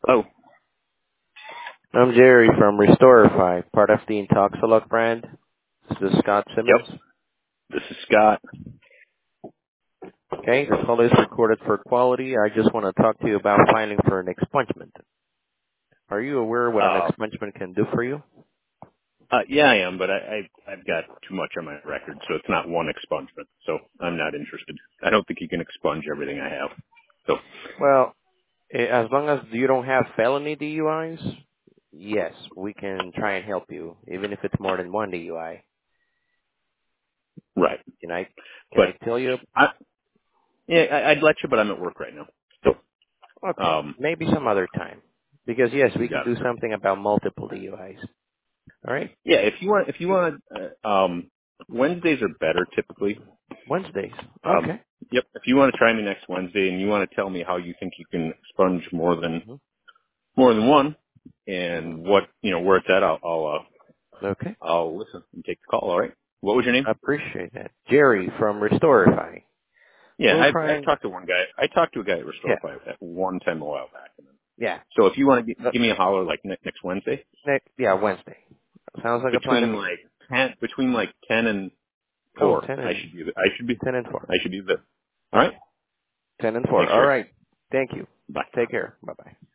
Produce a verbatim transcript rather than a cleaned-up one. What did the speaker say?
Oh, I'm Jerry from Restorify, part of the Intoxilog brand. This is Scott yep. Simmons. This is Scott. Okay, this call is recorded for quality. I just want to talk to you about filing for an expungement. Are you aware what an Uh, expungement can do for you? uh, yeah, I am, but I, I, I've got too much on my record, so it's not one expungement. So I'm not interested. I don't think you can expunge everything I have. So, Well, eh, as long as you don't have felony D U Is, yes, we can try and help you, even if it's more than one D U I. right. Can I, can But I tell you? I, yeah, I, I'd let you, but I'm at work right now. So, Okay, um, maybe some other time. Because yes, we you can got do it. something about multiple D U Is. All right? Yeah, if you want, if you want, uh, um, Wednesdays are better typically. Wednesdays. Um, Okay. yep. If you want to try me next Wednesday and you want to tell me how you think you can expunge more than hmm more than one, hmm and what you know where it's at, I'll I'll, uh, Okay. I'll listen and take the call. All right. What was your name? I appreciate that. Jerry from Restorify. Yeah, We'll I try I and, talked to one guy. I talked to a guy at yeah, Restorify at one time a while back. yeah. So if you want to Uh, give me a holler like ne- next Wednesday next, yeah, Wednesday. Sounds like a plan to between me. like ten between like ten and Oh, four, ten I and, should be I should be ten and four. I should be there. All right. ten and four. Thanks, All Jerry. right. Thank you. Bye. Take care. Bye-bye.